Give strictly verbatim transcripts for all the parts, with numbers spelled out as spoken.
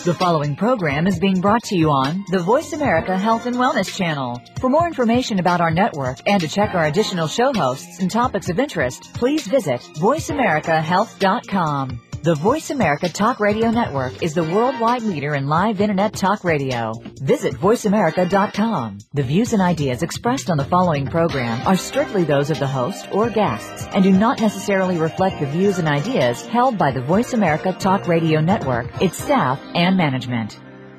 The following program is being brought to you on the Voice America Health and Wellness Channel. For more information about our network and to check our additional show hosts and topics of interest, please visit voice america health dot com. The Voice America Talk Radio Network is the worldwide leader in live Internet talk radio. Visit voice america dot com. The views and ideas expressed on the following program are strictly those of the host or guests and do not necessarily reflect the views and ideas held by the Voice America Talk Radio Network, its staff, and management.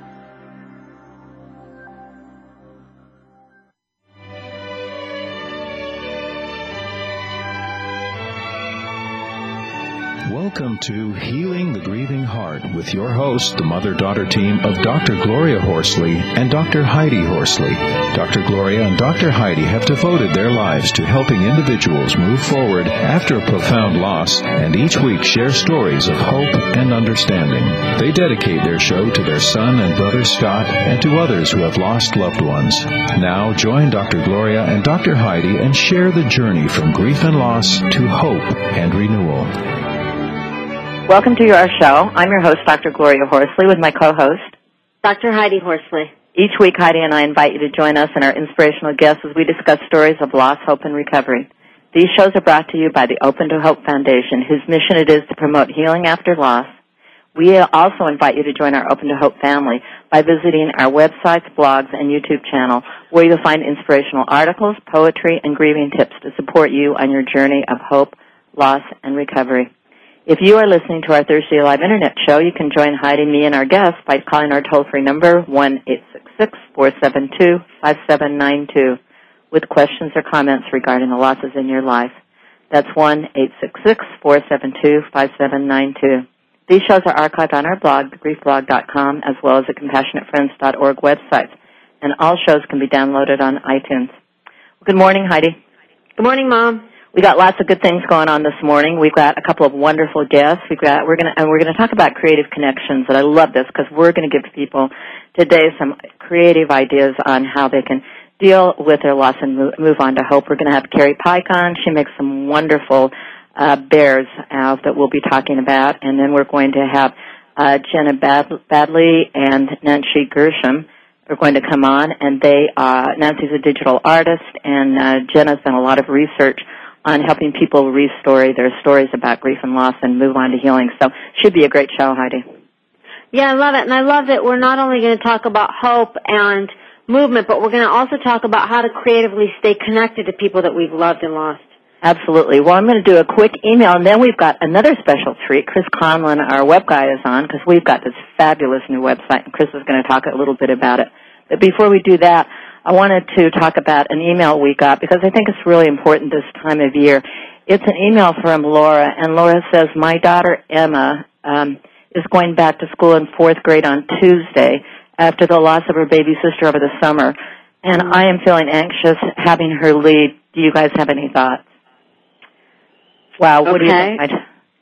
Welcome to Healing the Grieving Heart with your host, the mother-daughter team of Doctor Gloria Horsley and Doctor Heidi Horsley. Doctor Gloria and Doctor Heidi have devoted their lives to helping individuals move forward after a profound loss and each week share stories of hope and understanding. They dedicate their show to their son and brother Scott and to others who have lost loved ones. Now join Doctor Gloria and Doctor Heidi and share the journey from grief and loss to hope and renewal. Welcome to our show. I'm your host, Doctor Gloria Horsley, with my co-host, Doctor Heidi Horsley. Each week, Heidi and I invite you to join us and our inspirational guests as we discuss stories of loss, hope, and recovery. These shows are brought to you by the Open to Hope Foundation, whose mission it is to promote healing after loss. We also invite you to join our Open to Hope family by visiting our websites, blogs, and YouTube channel, where you'll find inspirational articles, poetry, and grieving tips to support you on your journey of hope, loss, and recovery. If you are listening to our Thursday Live Internet show, you can join Heidi, me, and our guests by calling our toll-free number, one eight six six, four seven two, five seven nine two, with questions or comments regarding the losses in your life. That's one eight six six, four seven two, five seven nine two. These shows are archived on our blog, the grief blog dot com, as well as the compassionate friends dot org websites, and all shows can be downloaded on iTunes. Good morning, Heidi. Good morning, Mom. We got lots of good things going on this morning. We've got a couple of wonderful guests. We've got we're going to and we're going to talk about creative connections. And I love this because we're going to give people today some creative ideas on how they can deal with their loss and move, move on to hope. We're going to have Carrie Pike on. She makes some wonderful uh, bears uh, that we'll be talking about, and then we're going to have uh, Jenna Bad- Badley and Nancy Gershom. Are going to come on, and they uh, Nancy's a digital artist, and uh, Jenna's done a lot of research on helping people restore their stories about grief and loss and move on to healing. So should be a great show, Heidi. Yeah, I love it. And I love that we're not only going to talk about hope and movement, but we're going to also talk about how to creatively stay connected to people that we've loved and lost. Absolutely. Well, I'm going to do a quick email, and then we've got another special treat. Chris Conlon, our web guy, is on because we've got this fabulous new website, and Chris is going to talk a little bit about it. But before we do that, I wanted to talk about an email we got because I think it's really important this time of year. It's an email from Laura, and Laura says, my daughter Emma um, is going back to school in fourth grade on Tuesday after the loss of her baby sister over the summer, and I am feeling anxious having her leave. Do you guys have any thoughts? Wow, what okay. do you think?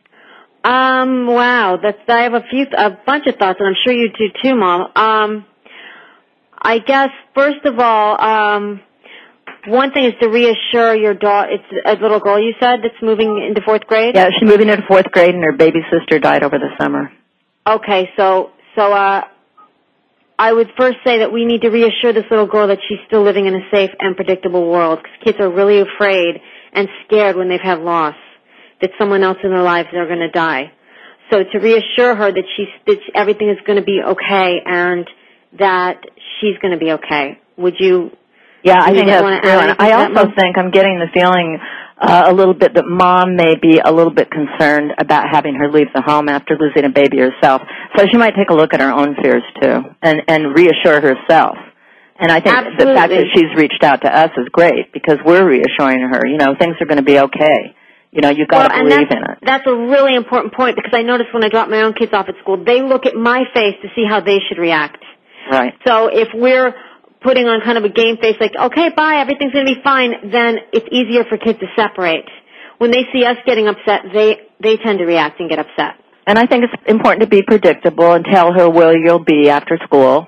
Um, wow, that's, I have a few, a bunch of thoughts, and I'm sure you do too, Mom. Um, I guess, first of all, um, one thing is to reassure your daughter. It's a little girl, you said, that's moving into fourth grade? Yeah, she's moving into fourth grade, and her baby sister died over the summer. Okay, so, so, uh, I would first say that we need to reassure this little girl that she's still living in a safe and predictable world, because kids are really afraid and scared when they've had loss, that someone else in their lives are going to die. So to reassure her that she's, that everything is going to be okay and that she's going to be okay. Would you? Yeah, I think that's true. And I also think I'm getting the feeling uh, a little bit that Mom may be a little bit concerned about having her leave the home after losing a baby herself. So she might take a look at her own fears too and, and reassure herself. And I think Absolutely. the fact that she's reached out to us is great because we're reassuring her, you know, things are going to be okay. You know, you've got well, to believe in it. That's a really important point because I notice when I drop my own kids off at school, they look at my face to see how they should react. Right. So if we're putting on kind of a game face like, okay, bye, everything's going to be fine, then it's easier for kids to separate. When they see us getting upset, they, they tend to react and get upset. And I think it's important to be predictable and tell her where you'll be after school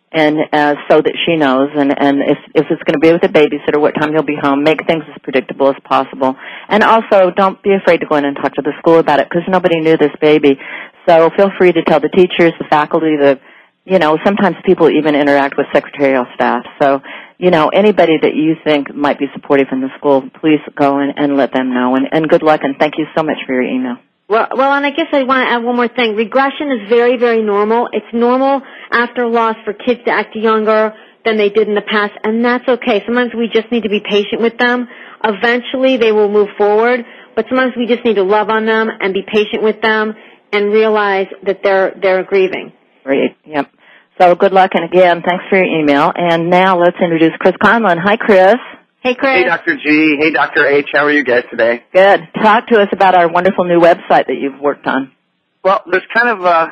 and uh, so that she knows, and, and if, if it's going to be with a babysitter, what time you'll be home, make things as predictable as possible. And also, don't be afraid to go in and talk to the school about it, because nobody knew this baby. So feel free to tell the teachers, the faculty, the, you know, sometimes people even interact with secretarial staff. So, you know, anybody that you think might be supportive in the school, please go in and let them know. And, and good luck, and thank you so much for your email. Well, well, and I guess I want to add one more thing. Regression is very, very normal. It's normal after loss for kids to act younger than they did in the past, and that's okay. Sometimes we just need to be patient with them. Eventually, they will move forward, but sometimes we just need to love on them and be patient with them and realize that they're they're grieving. Great. Yep. So good luck, and again, thanks for your email. And now let's introduce Chris Conlon. Hi, Chris. Hey, Chris. Hey, Doctor G. Hey, Doctor H. How are you guys today? Good. Talk to us about our wonderful new website that you've worked on. Well, there's kind of uh,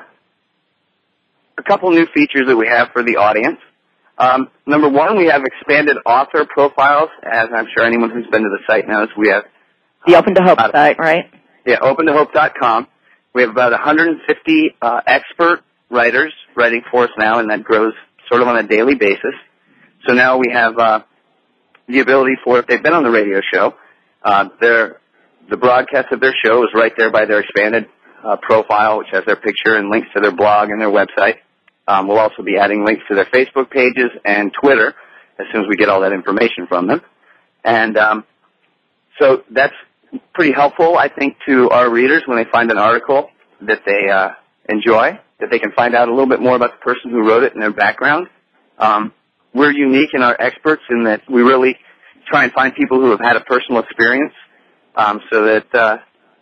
a couple new features that we have for the audience. Um, number one, we have expanded author profiles. As I'm sure anyone who's been to the site knows, we have the Open to Hope about, site, right? Yeah, open to hope dot com. We have about one hundred fifty uh, expert writers writing for us now, and that grows sort of on a daily basis. So now we have uh, the ability for, if they've been on the radio show, uh, their the broadcast of their show is right there by their expanded uh, profile, which has their picture and links to their blog and their website. Um, we'll also be adding links to their Facebook pages and Twitter as soon as we get all that information from them. And um, so that's pretty helpful, I think, to our readers when they find an article that they uh, enjoy, that they can find out a little bit more about the person who wrote it and their background. Um, we're unique in our experts in that we really try and find people who have had a personal experience um, so that uh,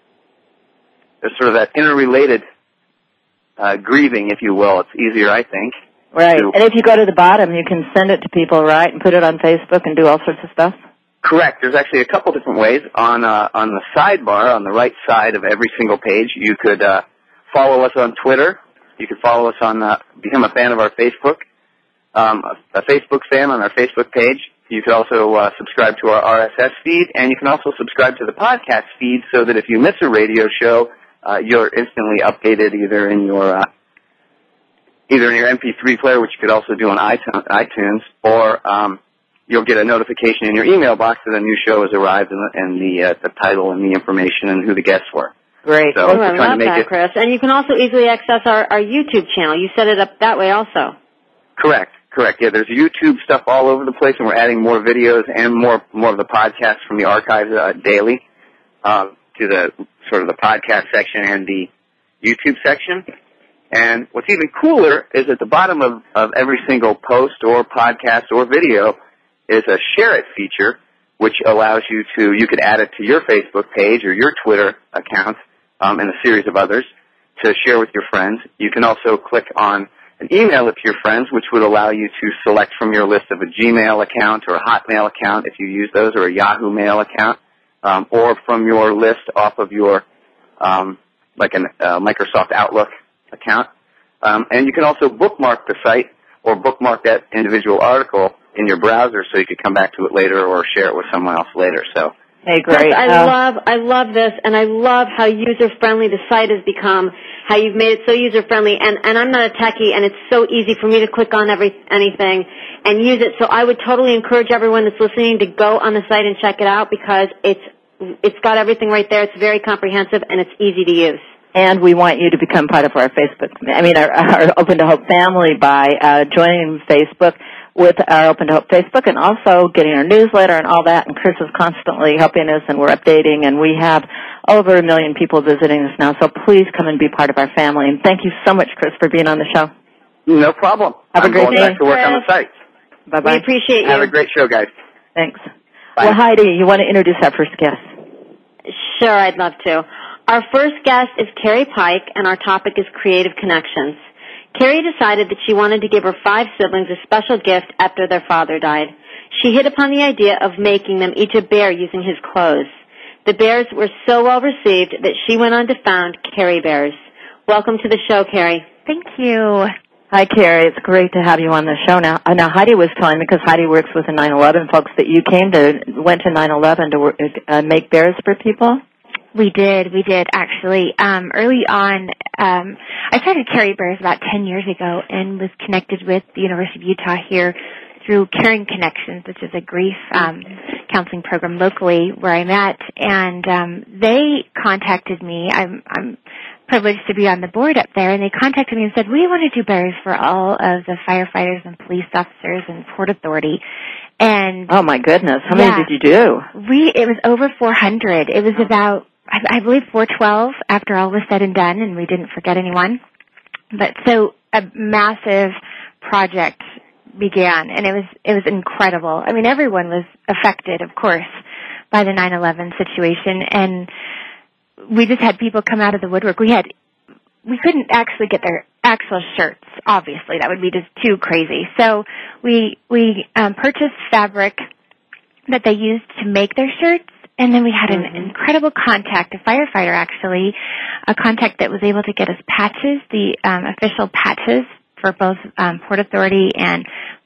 there's sort of that interrelated uh, grieving, if you will. It's easier, I think. Right. To, and if you go to the bottom, you can send it to people, right, and put it on Facebook and do all sorts of stuff? Correct. There's actually a couple different ways. On uh, on the sidebar, on the right side of every single page, you could uh, follow us on Twitter. You could follow us on, uh, become a fan of our Facebook, um, a, a Facebook fan on our Facebook page. You could also uh, subscribe to our R S S feed, and you can also subscribe to the podcast feed so that if you miss a radio show, uh, you're instantly updated either in your uh, either in your M P three player, which you could also do on iTunes, or um, you'll get a notification in your email box that a new show has arrived and the, and the, uh, the title and the information and who the guests were. Great. So Oh, we're I trying love to make that, it Chris. And you can also easily access our, our YouTube channel. You set it up that way also. correct. Correct. Yeah, there's YouTube stuff all over the place, and we're adding more videos and more more of the podcasts from the archives uh, daily uh, to the sort of the podcast section and the YouTube section. And what's even cooler is at the bottom of, of every single post or podcast or video is a share it feature, which allows you to, you could add it to your Facebook page or your Twitter account um, and a series of others to share with your friends. You can also click on an email it to your friends, which would allow you to select from your list of a Gmail account or a Hotmail account if you use those, or a Yahoo Mail account, um, or from your list off of your, um, like a uh, Microsoft Outlook account. Um, and you can also bookmark the site or bookmark that individual article in your browser so you could come back to it later or share it with someone else later. So, hey, great. Chris, I uh, love, I love this, and I love how user-friendly the site has become, how you've made it so user-friendly, and, and I'm not a techie, and it's so easy for me to click on every, anything and use it, so I would totally encourage everyone that's listening to go on the site and check it out because it's, it's got everything right there. It's very comprehensive, and it's easy to use. And we want you to become part of our Facebook, I mean, our, our Open to Hope family by uh, joining Facebook with our Open to Hope Facebook and also getting our newsletter and all that. And Chris is constantly helping us, and we're updating, and we have over a million people visiting us now. So please come and be part of our family. And thank you so much, Chris, for being on the show. no problem. Have a I'm great going day, back to work on the site. Bye-bye. We appreciate you. Have a great show, guys. Thanks. Bye. Well, Heidi, you want to introduce our first guest? Sure, I'd love to. Our first guest is Carrie Pike, and our topic is Creative Connections. Carrie decided that she wanted to give her five siblings a special gift after their father died. She hit upon the idea of making them each a bear using his clothes. The bears were so well received that she went on to found Carrie Bears. Welcome to the show, Carrie. Thank you. Hi, Carrie. It's great to have you on the show now. Uh, now, Heidi was telling me, because Heidi works with the nine eleven folks, that you came to, went to nine eleven to work, uh, make bears for people? We did, we did actually. Um, early on, um, I started Carry Bears about ten years ago and was connected with the University of Utah here through Caring Connections, which is a grief um, counseling program locally where I'm at. And um, they contacted me. I'm, I'm privileged to be on the board up there, and they contacted me and said, we want to do bears for all of the firefighters and police officers and Port Authority. And oh my goodness, how yeah, many did you do? We it was over four hundred. It was about I, I believe four twelve after all was said and done, and we didn't forget anyone. But so a massive project began, and it was it was incredible. I mean, everyone was affected, of course, by the nine eleven situation, and we just had people come out of the woodwork. We had we couldn't actually get their actual shirts. Obviously, that would be just too crazy. So we we um, purchased fabric that they used to make their shirts, and then we had an mm-hmm. incredible contact, a firefighter actually, a contact that was able to get us patches, the um, official patches for both um, Port Authority and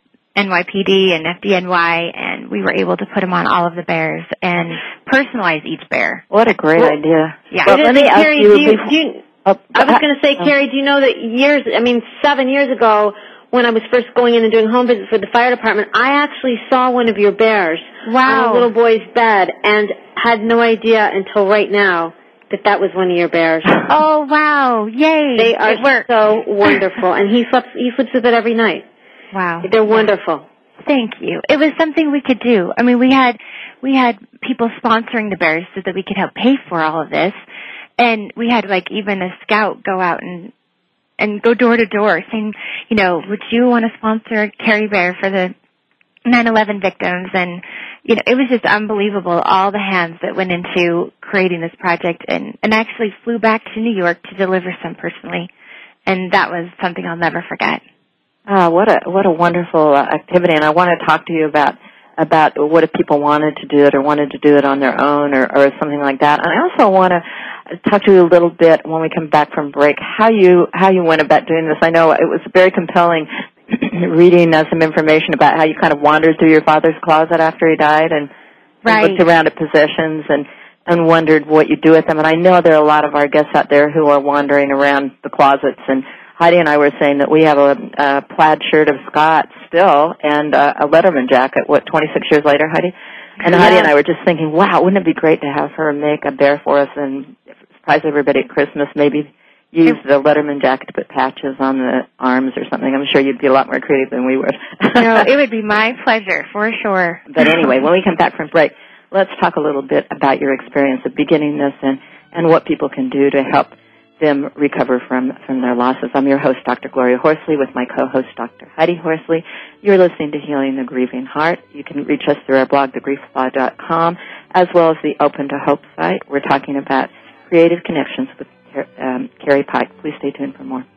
N Y P D and F D N Y, and we were able to put them on all of the bears and personalize each bear. What a great well, idea. Yeah. Well, let me ask Carrie, you, do you, do you oh, I was going to say, oh. Carrie, do you know that years, I mean, seven years ago, when I was first going in and doing home visits for the fire department, I actually saw one of your bears wow. on a little boy's bed and had no idea until right now that that was one of your bears. Oh, wow. Yay. They are it worked. so wonderful, and he sleeps, he sleeps with it every night. Wow. They're wonderful. Thank you. It was something we could do. I mean, we had we had people sponsoring the bears so that we could help pay for all of this, and we had like even a scout go out and and go door to door saying, you know, would you want to sponsor a Carry Bear for the nine eleven victims? And you know, it was just unbelievable, all the hands that went into creating this project, and and actually flew back to New York to deliver some personally, and that was something I'll never forget. Oh, what a what a wonderful uh, activity! And I want to talk to you about about what if people wanted to do it or wanted to do it on their own or, or something like that. And I also want to talk to you a little bit when we come back from break how you how you went about doing this. I know it was very compelling reading uh, some information about how you kind of wandered through your father's closet after he died and, right. and looked around at possessions and and wondered what you do with them. And I know there are a lot of our guests out there who are wandering around the closets, and Heidi and I were saying that we have a, a plaid shirt of Scott's still and uh, a Letterman jacket, what, twenty-six years later, Heidi? And yeah. Heidi and I were just thinking, wow, wouldn't it be great to have her make a bear for us and surprise everybody at Christmas, maybe use the Letterman jacket to put patches on the arms or something. I'm sure you'd be a lot more creative than we would. No, it would be my pleasure, for sure. But anyway, when we come back from break, let's talk a little bit about your experience of beginning this and, and what people can do to help them recover from, from their losses. I'm your host, Doctor Gloria Horsley, with my co-host, Doctor Heidi Horsley. You're listening to Healing the Grieving Heart. You can reach us through our blog, the grief law dot com, as well as the Open to Hope site. We're talking about creative connections with um, Carrie Pike. Please stay tuned for more.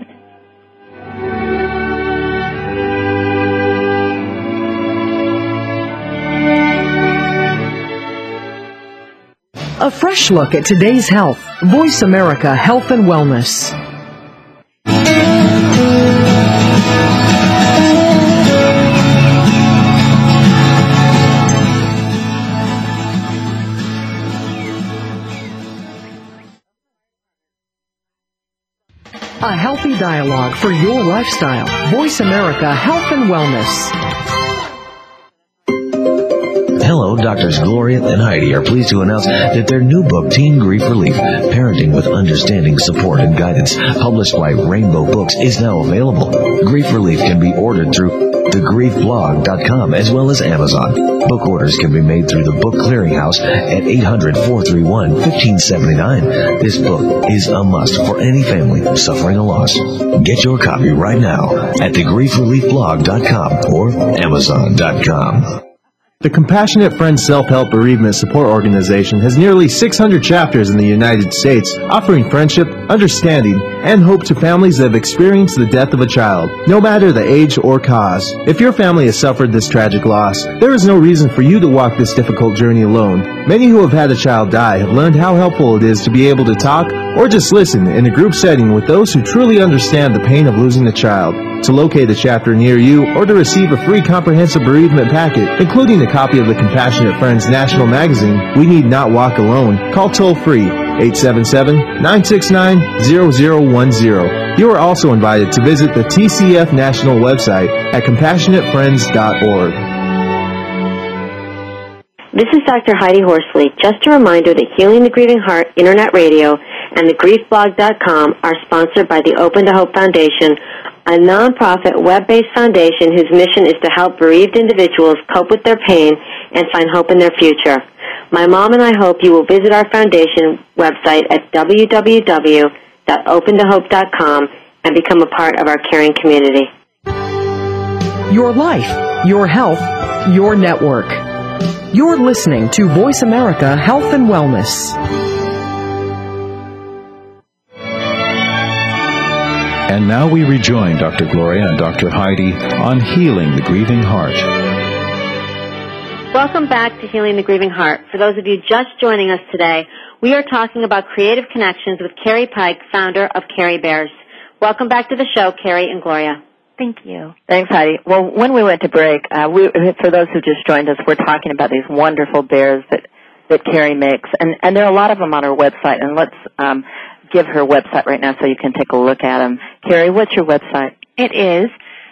A fresh look at today's health. Voice America Health and Wellness. A healthy dialogue for your lifestyle. Voice America Health and Wellness. Hello, Doctors Gloria and Heidi are pleased to announce that their new book, Teen Grief Relief, Parenting with Understanding, Support, and Guidance, published by Rainbow Books, is now available. Grief Relief can be ordered through the grief blog dot com as well as Amazon. Book orders can be made through the Book Clearinghouse at eight hundred, four three one, one five seven nine. This book is a must for any family suffering a loss. Get your copy right now at the grief relief blog dot com or amazon dot com. The Compassionate Friends Self-Help Bereavement Support Organization has nearly six hundred chapters in the United States, offering friendship, understanding, and hope to families that have experienced the death of a child, no matter the age or cause. If your family has suffered this tragic loss, there is no reason for you to walk this difficult journey alone. Many who have had a child die have learned how helpful it is to be able to talk or just listen in a group setting with those who truly understand the pain of losing a child. To locate a chapter near you or to receive a free comprehensive bereavement packet, including a copy of the Compassionate Friends National Magazine, We Need Not Walk Alone, call toll-free eight seven seven, nine six nine, zero zero one zero. You are also invited to visit the T C F National website at compassionate friends dot org. This is Doctor Heidi Horsley. Just a reminder that Healing the Grieving Heart Internet Radio and the grief blog dot com are sponsored by the Open to Hope Foundation, a nonprofit web-based foundation whose mission is to help bereaved individuals cope with their pain and find hope in their future. My mom and I hope you will visit our foundation website at w w w dot open to hope dot com and become a part of our caring community. Your life, your health, your network. You're listening to Voice America Health and Wellness. And now we rejoin Doctor Gloria and Doctor Heidi on Healing the Grieving Heart. Welcome back to Healing the Grieving Heart. For those of you just joining us today, we are talking about creative connections with Carrie Pike, founder of Carrie Bears. Welcome back to the show, Carrie and Gloria. Thank you. Thanks, Heidi. Well, when we went to break, uh, we, for those who just joined us, we're talking about these wonderful bears that, that Carrie makes. And, and there are a lot of them on her website. And let's um, give her website right now so you can take a look at them. Carrie, what's your website? It is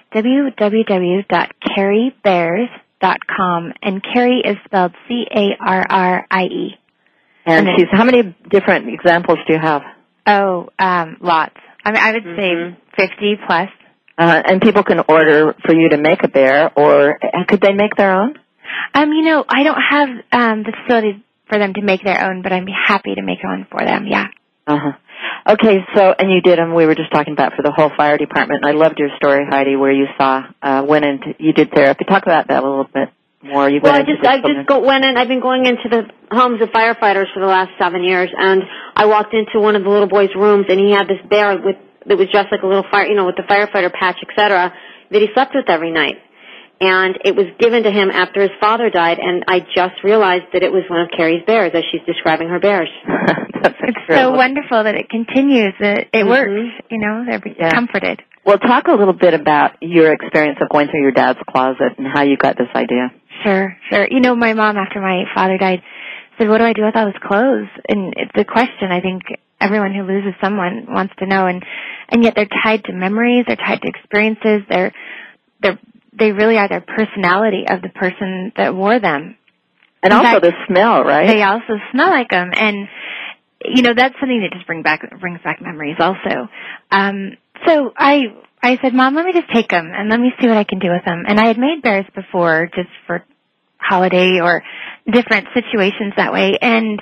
w w w dot carrie bears dot com. And Carrie is spelled C A R R I E. And, and she's, how many different examples do you have? Oh, um, lots. I mean, I would mm-hmm. say fifty plus. Uh, and people can order for you to make a bear, or could they make their own? Um, you know, I don't have um, the facility for them to make their own, but I'm happy to make one for them, yeah. Uh-huh. Okay, so, and you did them, we were just talking about for the whole fire department. I loved your story, Heidi, where you saw, uh, went into, you did therapy. Talk about that a little bit more. You well, went I just, I just go, went in, I've been going into the homes of firefighters for the last seven years, and I walked into one of the little boy's rooms, and he had this bear with, that was dressed like a little fire, you know, with the firefighter patch, et cetera, that he slept with every night. And it was given to him after his father died, and I just realized that it was one of Carrie's bears as she's describing her bears. That's it's so wonderful that it continues. It, it mm-hmm. works, you know, they're yeah. comforted. Well, talk a little bit about your experience of going through your dad's closet and how you got this idea. Sure, sure. You know, my mom, after my father died, said, what do I do with all his clothes? And it's a question I think everyone who loses someone wants to know, and and yet they're tied to memories, they're tied to experiences, they're they're they really are their personality of the person that wore them. And In also fact, the smell, right? They also smell like them, and you know that's something that just bring back brings back memories also. Um, so I I said, Mom, let me just take them and let me see what I can do with them. And I had made bears before, just for holiday or different situations that way, and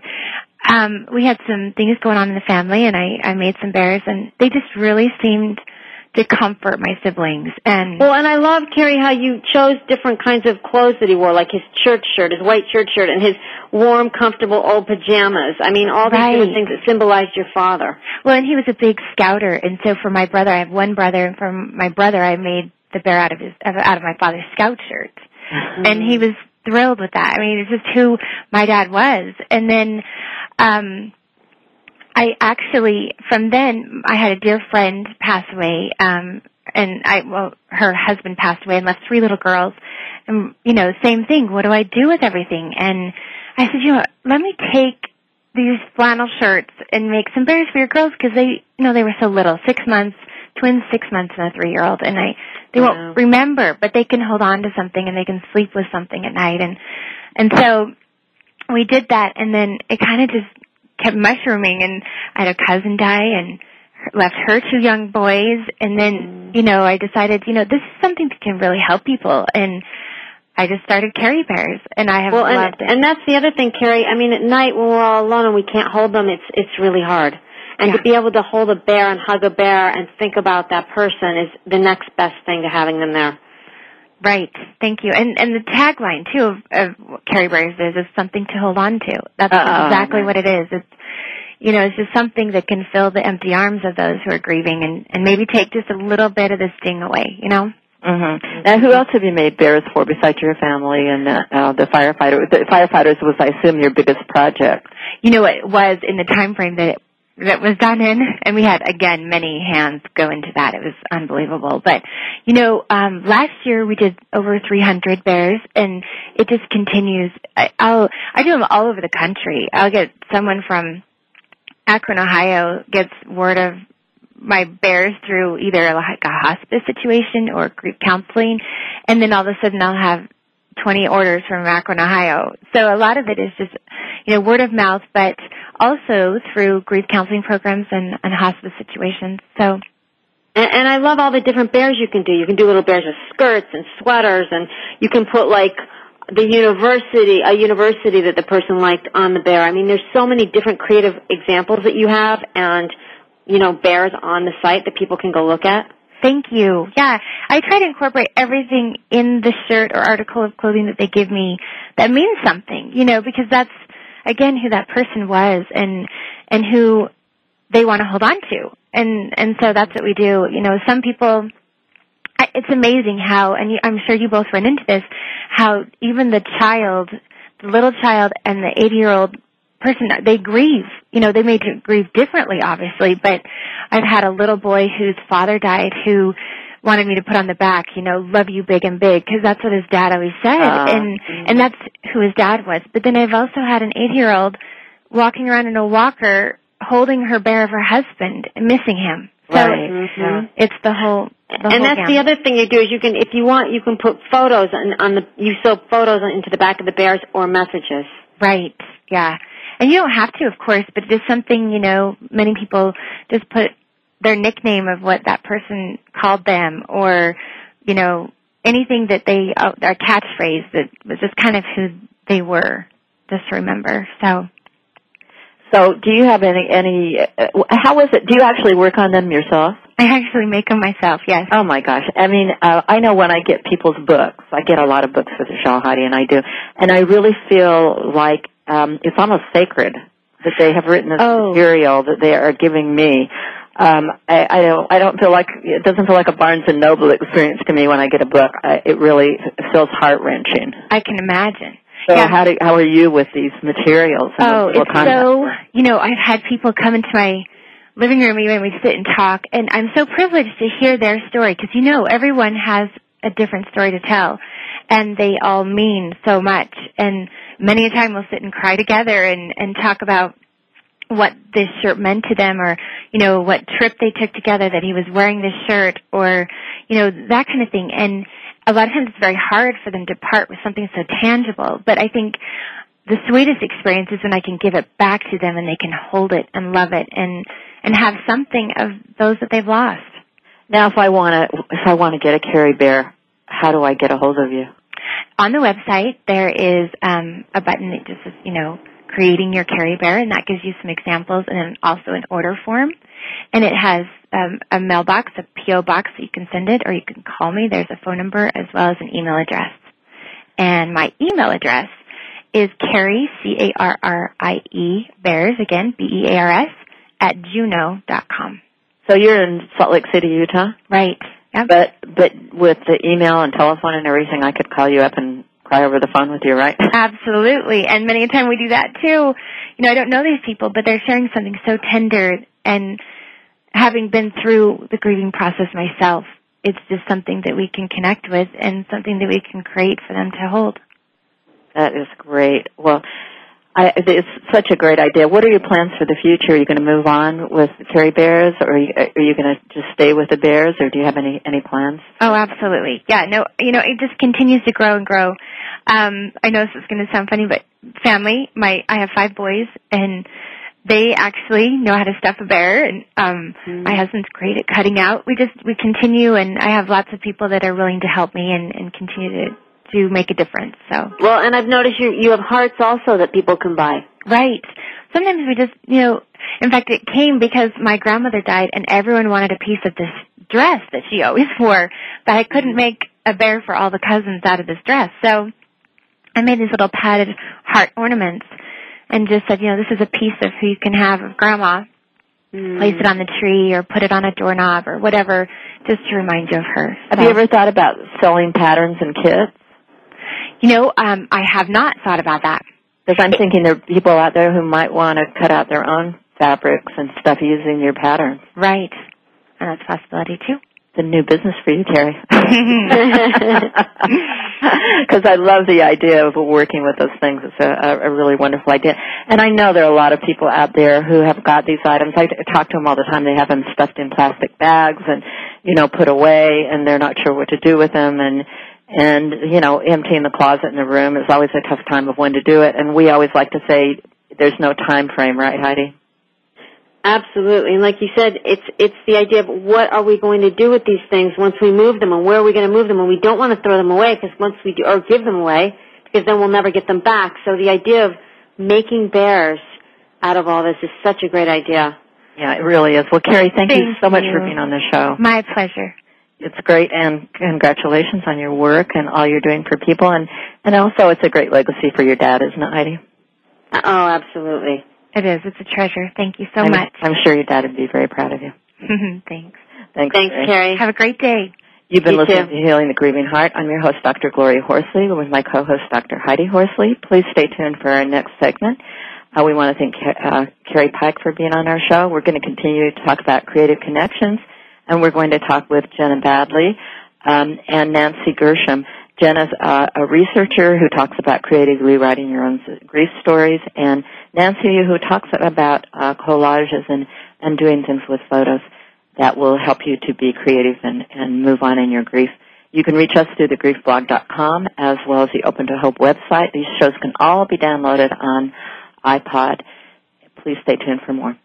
um, we had some things going on in the family, and I, I made some bears, and they just really seemed to comfort my siblings. And well, and I love, Carrie, how you chose different kinds of clothes that he wore, like his church shirt, his white church shirt, and his warm, comfortable old pajamas. I mean, all these right. different things that symbolized your father. Well, and he was a big scouter, and so for my brother, I have one brother, and for my brother, I made the bear out of his out of my father's scout shirt, mm-hmm. and he was thrilled with that. I mean, it's just who my dad was. And then um I actually, from then, I had a dear friend pass away, um, and I, well, her husband passed away and left three little girls. And, you know, same thing, what do I do with everything? And I said, you know, let me take these flannel shirts and make some bears for your girls, because they, you know, they were so little, six months, twins, six months, and a three-year-old, and I, they won't yeah. remember, but they can hold on to something and they can sleep with something at night. And, and so we did that, and then it kind of just kept mushrooming, and I had a cousin die and left her two young boys, and then, you know, I decided, you know, this is something that can really help people, and I just started Carrie Bears, and I have well, loved and, it. And that's the other thing, Carrie. I mean, at night when we're all alone and we can't hold them, it's it's really hard. And yeah. to be able to hold a bear and hug a bear and think about that person is the next best thing to having them there. Right. Thank you. And and the tagline, too, of, of what Carrie Bears is, is something to hold on to. That's Uh-oh. exactly what it is. It's, you know, it's just something that can fill the empty arms of those who are grieving and, and maybe take just a little bit of the sting away, you know? Mm-hmm. Now, who else have you made bears for besides your family and uh, uh, the firefighter? The firefighters was, I assume, your biggest project. You know, it was in the time frame that it, that was done in, and we had, again, many hands go into that. It was unbelievable. But, you know, um, last year we did over three hundred bears, and it just continues. I, I'll, I do them all over the country. I'll get someone from Akron, Ohio, gets word of my bears through either like a hospice situation or grief counseling, and then all of a sudden I'll have twenty orders from Akron, Ohio. So a lot of it is just, you know, word of mouth, but also through grief counseling programs and, and hospice situations. So, and, and I love all the different bears you can do. You can do little bears with skirts and sweaters, and you can put like the university, a university that the person liked on the bear. I mean, there's so many different creative examples that you have, and you know, bears on the site that people can go look at. Thank you. Yeah, I try to incorporate everything in the shirt or article of clothing that they give me that means something, you know, because that's, again, who that person was and and who they want to hold on to. And and so that's what we do. You know, some people, it's amazing how, and I'm sure you both run into this, how even the child, the little child and the eighty-year-old person, they grieve. You know, they may grieve differently, obviously, but I've had a little boy whose father died who wanted me to put on the back, you know, love you big and big, because that's what his dad always said, uh, and mm-hmm. and that's who his dad was. But then I've also had an eighty-year-old walking around in a walker holding her bear of her husband and missing him. So right. mm-hmm. it's the whole the And whole that's gamut. the other thing you do is you can, if you want, you can put photos on, on the, you sew photos into the back of the bears or messages. Right, yeah. And you don't have to, of course, but it is something, you know, many people just put their nickname of what that person called them or, you know, anything that they, uh, their catchphrase that was just kind of who they were, just to remember. So, so do you have any, any, uh, how is it, do you actually work on them yourself? I actually make them myself, yes. Oh, my gosh. I mean, uh, I know when I get people's books, I get a lot of books for the show, Heidi, and I do, and I really feel like um, it's almost sacred that they have written this oh. material that they are giving me. Um, I, I don't, I don't feel like, it doesn't feel like a Barnes and Noble experience to me when I get a book. I, it really feels heart-wrenching. I can imagine. So yeah. how do, how are you with these materials? And oh, what, it's what kind so, of you know, I've had people come into my living room even when we sit and talk, and I'm so privileged to hear their story because, you know, everyone has a different story to tell, and they all mean so much. And many a time we'll sit and cry together and, and talk about what this shirt meant to them or, you know, what trip they took together that he was wearing this shirt or, you know, that kind of thing. And a lot of times it's very hard for them to part with something so tangible. But I think the sweetest experience is when I can give it back to them and they can hold it and love it and, and have something of those that they've lost. Now, if I want to, if I want to get a Carrie Bear, how do I get a hold of you? On the website, there is um, a button that just says, you know, creating your Carrie Bear, and that gives you some examples and then also an order form. And it has um, a mailbox, a P O box that you can send it, or you can call me. There's a phone number as well as an email address. And my email address is Carrie, C A R R I E, Bears, again, B E A R S, at juno dot com. So you're in Salt Lake City, Utah? Right. Yep. But but with the email and telephone and everything, I could call you up and cry over the phone with you, right? Absolutely. And many a time we do that too. You know, I don't know these people, but they're sharing something so tender, and having been through the grieving process myself, it's just something that we can connect with and something that we can create for them to hold. That is great. Well, I, it's such a great idea. What are your plans for the future? Are you going to move on with the Carrie Bears, or are you, are you going to just stay with the Bears, or do you have any, any plans? Oh, absolutely. Yeah, no, you know, it just continues to grow and grow. Um, I know this is going to sound funny, but family, my, I have five boys, and they actually know how to stuff a bear, and um, mm-hmm. my husband's great at cutting out. We just, we continue, and I have lots of people that are willing to help me and, and continue to to make a difference. So well, and I've noticed you you have hearts also that people can buy. Right. Sometimes we just, you know, in fact, it came because my grandmother died, and everyone wanted a piece of this dress that she always wore, but I couldn't make a bear for all the cousins out of this dress. So I made these little padded heart ornaments and just said, you know, this is a piece of who you can have of Grandma. Mm. Place it on the tree or put it on a doorknob or whatever, just to remind you of her. Have so, you ever thought about selling patterns and kits? You know, um, I have not thought about that. Because I'm thinking there are people out there who might want to cut out their own fabrics and stuff using your patterns. Right. And that's a possibility, too. It's a new business for you, Terry. Because I love the idea of working with those things. It's a, a really wonderful idea. And I know there are a lot of people out there who have got these items. I talk to them all the time. They have them stuffed in plastic bags and, you know, put away, and they're not sure what to do with them. And, and you know, emptying the closet in the room is always a tough time of when to do it. And we always like to say there's no time frame, right, Heidi? Absolutely. And like you said, it's it's the idea of what are we going to do with these things once we move them, and where are we going to move them, and we don't want to throw them away because once we do, or give them away, because then we'll never get them back. So the idea of making bears out of all this is such a great idea. Yeah, it really is. Well, Carrie, thank, thank you so much you. for being on the show. My pleasure. It's great, and congratulations on your work and all you're doing for people, and, and also it's a great legacy for your dad, isn't it, Heidi? Oh, absolutely. It is. It's a treasure. Thank you so I'm, much. I'm sure your dad would be very proud of you. Thanks. Thanks, Thanks, Carrie. Carrie. Have a great day. You've been You listening too. to Healing the Grieving Heart. I'm your host, Doctor Gloria Horsley, with my co-host, Doctor Heidi Horsley. Please stay tuned for our next segment. Uh, we want to thank uh, Carrie Pike for being on our show. We're going to continue to talk about creative connections, and we're going to talk with Jenna Badley um, and Nancy Gershom. Jenna's uh, a researcher who talks about creatively writing your own grief stories, and Nancy, who talks about uh, collages and, and doing things with photos that will help you to be creative and, and move on in your grief. You can reach us through the grief blog dot com as well as the Open to Hope website. These shows can all be downloaded on iPod. Please stay tuned for more.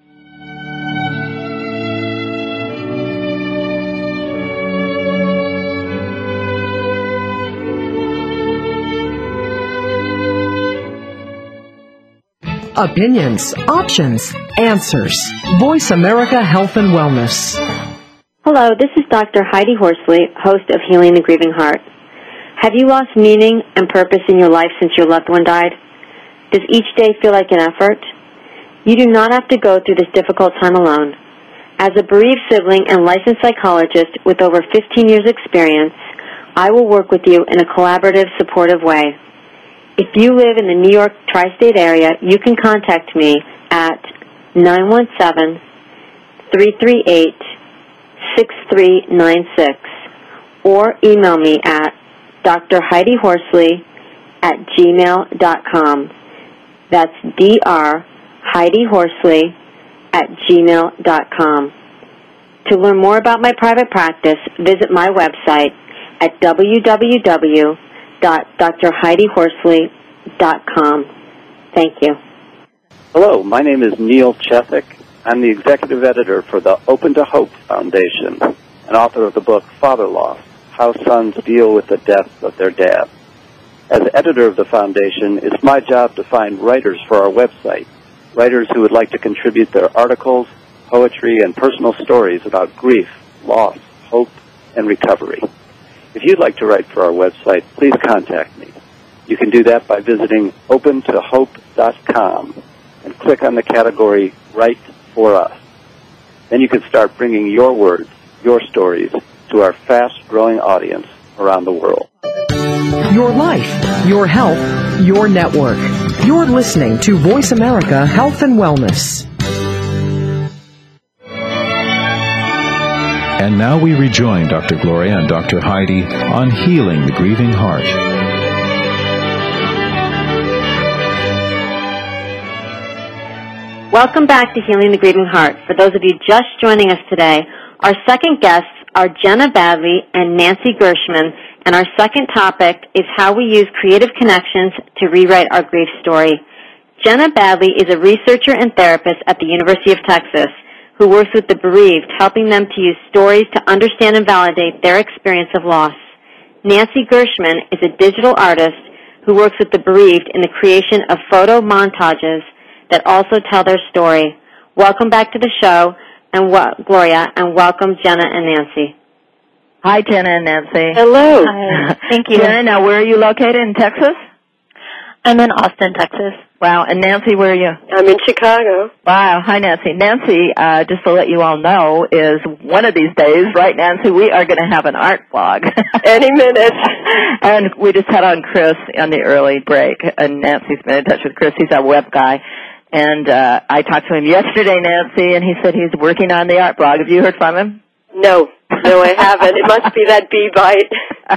Opinions, options, answers. Voice America Health and Wellness. Hello, this is Doctor Heidi Horsley, host of Healing the Grieving Heart. Have you lost meaning and purpose in your life since your loved one died? Does each day feel like an effort? You do not have to go through this difficult time alone. As a bereaved sibling and licensed psychologist with over fifteen years experience, I will work with you in a collaborative, supportive way. If you live in the New York tri-state area, you can contact me at nine one seven, three three eight, six three nine six or email me at D R Heidi Horsley at gmail dot com. That's D R Heidi Horsley at gmail dot com. To learn more about my private practice, visit my website at w w w dot d r heidi horsley dot com. Thank you. Hello, my name is Neil Cheswick. I'm the executive editor for the Open to Hope Foundation and author of the book Father Loss, How Sons Deal with the Death of Their Dad. As editor of the foundation, it's my job to find writers for our website, writers who would like to contribute their articles, poetry, and personal stories about grief, loss, hope, and recovery. If you'd like to write for our website, please contact me. You can do that by visiting open to hope dot com and click on the category Write for Us. Then you can start bringing your words, your stories, to our fast-growing audience around the world. Your life, your health, your network. You're listening to Voice America Health and Wellness. And now we rejoin Doctor Gloria and Doctor Heidi on Healing the Grieving Heart. Welcome back to Healing the Grieving Heart. For those of you just joining us today, our second guests are Jenna Badley and Nancy Gershom, and our second topic is how we use creative connections to rewrite our grief story. Jenna Badley is a researcher and therapist at the University of Texas who works with the bereaved, helping them to use stories to understand and validate their experience of loss. Nancy Gershom is a digital artist who works with the bereaved in the creation of photo montages that also tell their story. Welcome back to the show, and wel- Gloria, and welcome Jenna and Nancy. Hi, Jenna and Nancy. Hello. Hi. Thank you. Jenna, now where are you located in Texas? I'm in Austin, Texas. Wow. And Nancy, where are you? I'm in Chicago. Wow. Hi, Nancy. Nancy, uh, just to let you all know, is one of these days, right, Nancy, we are going to have an art blog. Any minute. And we just had on Chris on the early break, and Nancy's been in touch with Chris. He's our web guy. And uh, I talked to him yesterday, Nancy, and he said he's working on the art blog. Have you heard from him? No, no, I haven't. It must be that bee bite.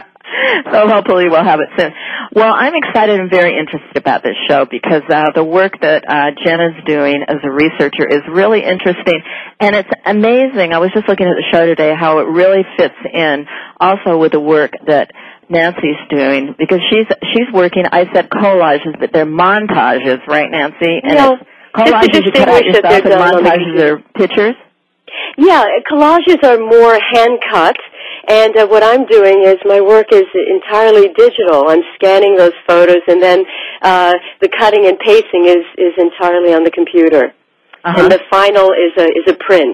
So hopefully we'll have it soon. Well, I'm excited and very interested about this show because uh, the work that uh, Jenna's doing as a researcher is really interesting, and it's amazing. I was just looking at the show today how it really fits in also with the work that Nancy's doing, because she's she's working, I said collages, but they're montages, right, Nancy? And no, it's collages you cut out yourself, and montages are pictures? Yeah, collages are more hand-cut, and uh, what I'm doing is my work is entirely digital. I'm scanning those photos, and then uh, the cutting and pasting is, is entirely on the computer. Uh-huh. And the final is a, is a print.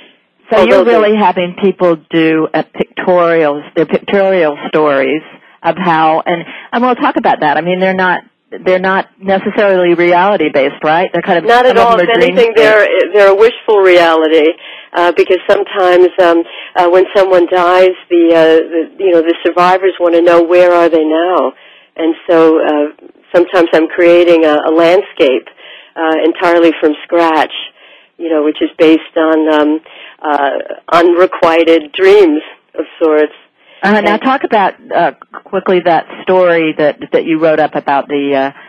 So Although you're really having people do uh, pictorials, their pictorial stories of how, and, and we'll talk about that. I mean, they're not they're not necessarily reality based, right? They're kind of not at all. If anything, they're they're a wishful reality uh, because sometimes um, uh, when someone dies, the, uh, the you know the survivors want to know where are they now, and so uh, sometimes I'm creating a, a landscape uh, entirely from scratch, you know, which is based on um, uh, unrequited dreams of sorts. Uh, now talk about uh, quickly that story that that you wrote up about the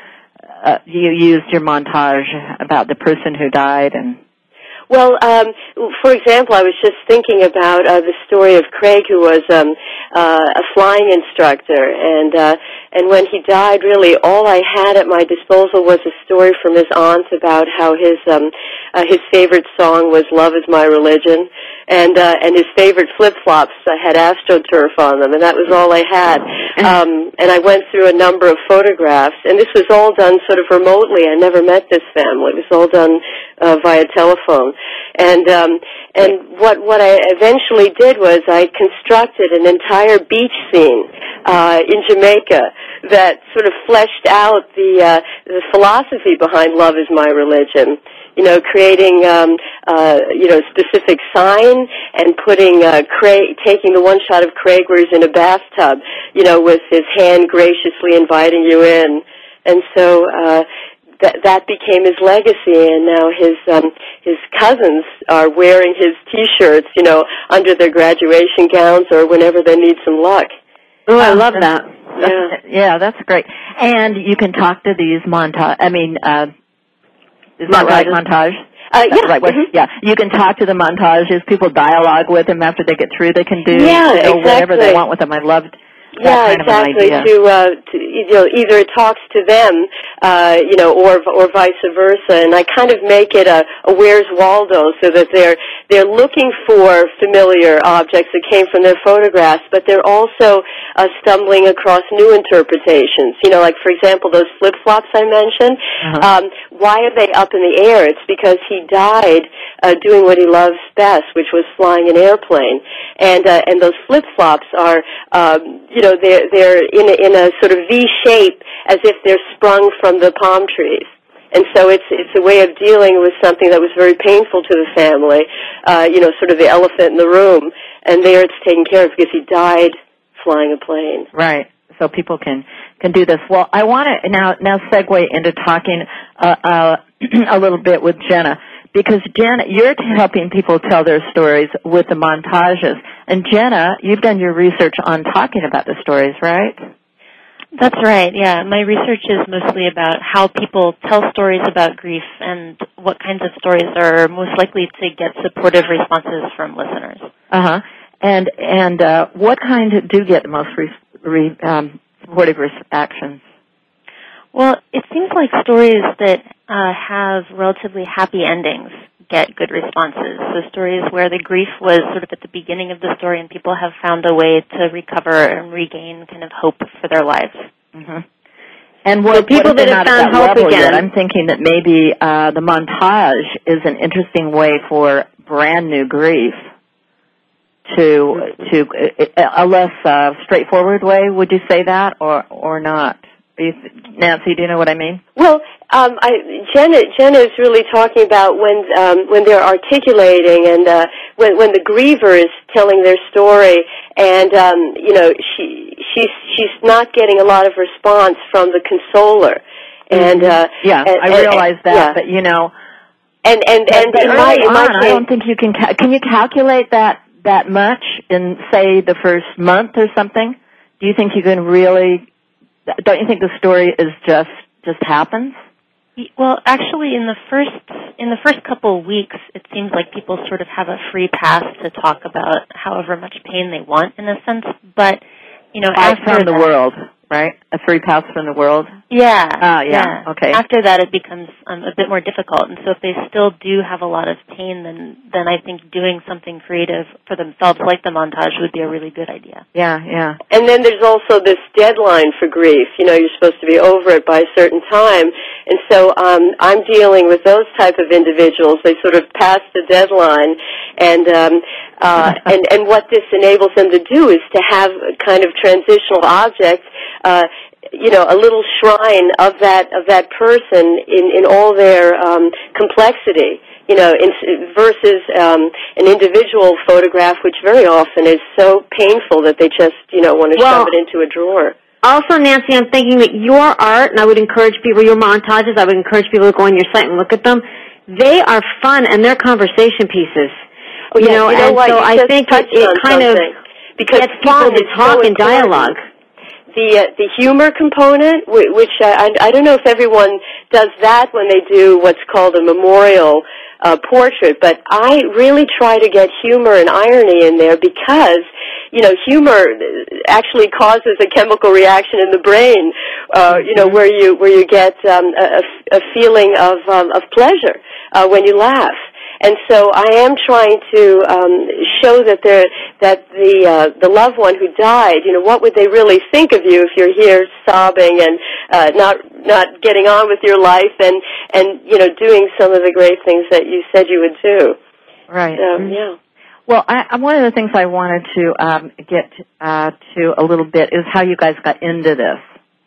uh, uh, you used your montage about the person who died. And well, um, for example, I was just thinking about uh, the story of Craig, who was um, uh, a flying instructor, and uh, and when he died, really all I had at my disposal was a story from his aunt about how his um, uh, his favorite song was "Love Is My Religion." And uh, and his favorite flip-flops uh, had AstroTurf on them, and that was all I had. Um, and I went through a number of photographs, and this was all done sort of remotely. I never met this family. It was all done uh, via telephone. And um, and what what I eventually did was I constructed an entire beach scene uh, in Jamaica that sort of fleshed out the uh, the philosophy behind "Love Is My Religion." You know, creating, um, uh, you know, specific sign and putting, uh, Craig, taking the one shot of Craig where he's in a bathtub, you know, with his hand graciously inviting you in. And so, uh, that, that became his legacy, and now his, um, his cousins are wearing his t-shirts, you know, under their graduation gowns or whenever they need some luck. Oh, I love that. Yeah. Yeah, that's great. And you can talk to these montage, I mean, uh, Is that right, montage? Uh, yeah. Right. Mm-hmm. Yeah. You can talk to the montages. People dialogue with them after they get through. They can do yeah, you know, exactly. whatever they want with them. I loved that yeah, kind exactly. of an idea. To, uh, to, you know, either it talks to them, uh, you know, or or vice versa. And I kind of make it a, a Where's Waldo, so that they're they're looking for familiar objects that came from their photographs, but they're also uh, stumbling across new interpretations. You know, like for example, those flip flops I mentioned. Uh-huh. Um, why are they up in the air? It's because he died uh, doing what he loves best, which was flying an airplane. And uh, and those flip flops are, um, you know, they're they're in a, in a sort of V shape, as if they're sprung from the palm trees. And so it's it's a way of dealing with something that was very painful to the family, uh, you know, sort of the elephant in the room. And there it's taken care of because he died flying a plane. Right. So people can can do this. Well, I want to now now segue into talking uh, uh, a little bit with Jenna, because Jenna, you're helping people tell their stories with the montages, and Jenna, you've done your research on talking about the stories, right? That's right, yeah. My research is mostly about how people tell stories about grief and what kinds of stories are most likely to get supportive responses from listeners. Uh-huh. And and uh, what kind do get the most re, re, um, supportive reactions? Well, it seems like stories that uh, have relatively happy endings get good responses. So stories where the grief was sort of at the beginning of the story and people have found a way to recover and regain kind of hope for their lives. Mm-hmm. And what, so people what that have found hope again. Yet? I'm thinking that maybe uh, the montage is an interesting way for brand new grief to to a less uh, straightforward way. Would you say that, or or not? You, Nancy, do you know what I mean? Well, um, I, Jenna, Jenna is really talking about when um, when they're articulating and uh, when when the griever is telling their story, and um, you know she she's she's not getting a lot of response from the consoler, And uh, yeah, and, I realize and, that, yeah. but you know, and and and but in early my, in my on, case, I don't think you can. Ca- can you calculate that that much in, say, the first month or something? Do you think you can really? Don't you think the story is just just happens? Well, actually, in the first in the first couple of weeks, it seems like people sort of have a free pass to talk about however much pain they want, in a sense. But you know, Right, after from the that, world, right? A free pass from the world. yeah, Oh, yeah. Okay. After that, it becomes um, a bit more difficult, and so if they still do have a lot of pain, then then I think doing something creative for themselves, like the montage, would be a really good idea. Yeah, yeah. And then there's also this deadline for grief. You know, you're supposed to be over it by a certain time. And so um, I'm dealing with those type of individuals. They sort of pass the deadline. And, um, uh, and, and what this enables them to do is to have a kind of transitional object, uh, you know, a little shrine of that, of that person in, in all their um, complexity. You know, in, versus um, an individual photograph, which very often is so painful that they just, you know, want to Well, shove it into a drawer. Also, Nancy, I'm thinking that your art, and I would encourage people, your montages, I would encourage people to go on your site and look at them. They are fun, and they're conversation pieces. Oh, you yeah, know, you know and what? so You I just think it, touched it on kind of something. Because gets people fun to is talk so in dialogue. The uh, the humor component, which I, I don't know if everyone does that when they do what's called a memorial uh, portrait, but I really try to get humor and irony in there because, you know, humor actually causes a chemical reaction in the brain, uh, you know, where you where you get um, a, a feeling of um, of pleasure uh, when you laugh. And so I am trying to um, show that there, that the uh, the loved one who died, you know, what would they really think of you if you're here sobbing and uh, not not getting on with your life and and you know doing some of the great things that you said you would do. Right. So, yeah. Well, I, one of the things I wanted to um, get uh, to a little bit is how you guys got into this.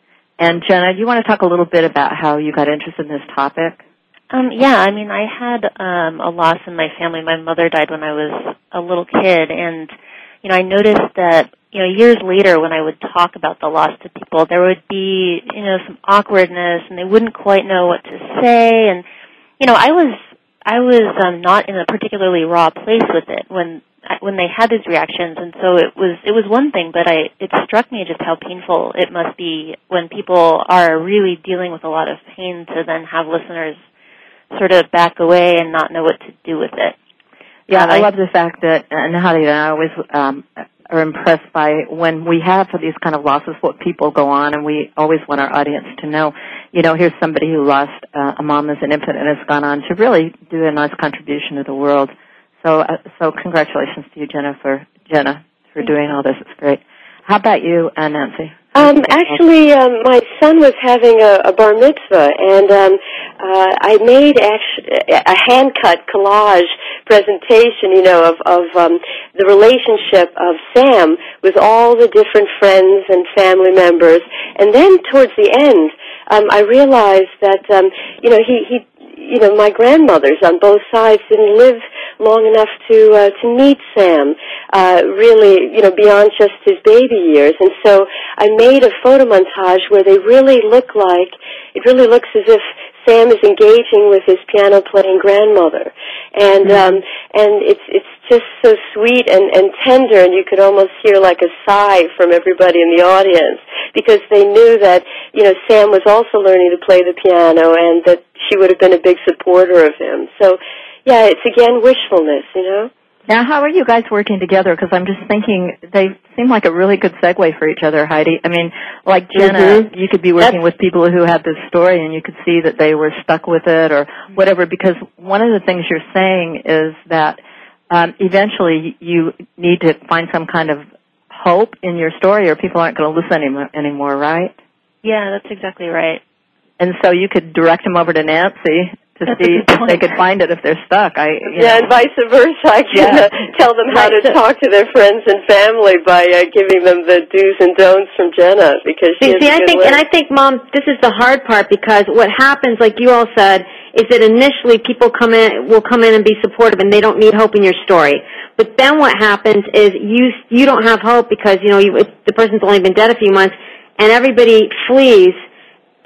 And Jenna, do you want to talk a little bit about how you got interested in this topic? Um, yeah, I mean, I had um, a loss in my family. My mother died when I was a little kid, and you know, I noticed that you know, years later, when I would talk about the loss to people, there would be you know some awkwardness, and they wouldn't quite know what to say. And you know, I was I was um, not in a particularly raw place with it when when they had these reactions, and so it was it was one thing, but I it struck me just how painful it must be when people are really dealing with a lot of pain to then have listeners sort of back away and not know what to do with it. Yeah, um, I, I love the fact that, and Heidi and I always um, are impressed by when we have these kind of losses, what people go on, and we always want our audience to know, you know, here's somebody who lost uh, a mom as an infant and has gone on to really do a nice contribution to the world. So, uh, so congratulations to you, Jenna, for, Jenna, for doing all this. It's great. How about you, uh, Nancy? Um, actually, um, my son was having a, a bar mitzvah, and um, uh, I made actually a hand-cut collage presentation, you know, of, of um, the relationship of Sam with all the different friends and family members. And then towards the end, um, I realized that, um, you know, he, he you know, my grandmothers on both sides didn't live long enough to uh, to meet Sam, uh, really, you know, beyond just his baby years. And so I made a photo montage where they really look like, it really looks as if Sam is engaging with his piano-playing grandmother. And um, and it's it's just so sweet and, and tender, and you could almost hear like a sigh from everybody in the audience because they knew that, you know, Sam was also learning to play the piano and that she would have been a big supporter of him. So, yeah, it's again wishfulness, you know. Now, how are you guys working together? Because I'm just thinking they seem like a really good segue for each other, Heidi. I mean, like Jenna, Mm-hmm. you could be working That's... with people who had this story and you could see that they were stuck with it or whatever, because one of the things you're saying is that um, eventually you need to find some kind of hope in your story or people aren't going to listen any- anymore, right? Yeah, that's exactly right. And so you could direct them over to Nancy to That's see if they could find it if they're stuck. I you Yeah, know. and vice versa. I can Yeah. uh, tell them how Right, to so- talk to their friends and family by uh, giving them the do's and don'ts from Jenna because she See, has see a I good think, list. and I think, Mom, this is the hard part because what happens, like you all said, is that initially people come in, will come in and be supportive, and they don't need hope in your story. But then what happens is you you don't have hope because you know you, it, the person's only been dead a few months, and everybody flees.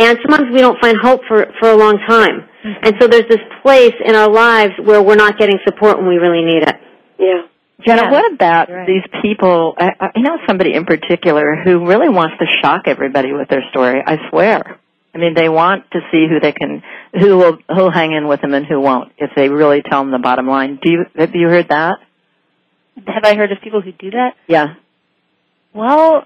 And sometimes we don't find hope for, for a long time. Mm-hmm. And so there's this place in our lives where we're not getting support when we really need it. Yeah. Jenna, yeah, what about right. these people? I, I know somebody in particular who really wants to shock everybody with their story. I swear. I mean, they want to see who they can, who will, who'll hang in with them and who won't. If they really tell them the bottom line. Do you have you heard that? Have I heard of people who do that? Yeah. Well,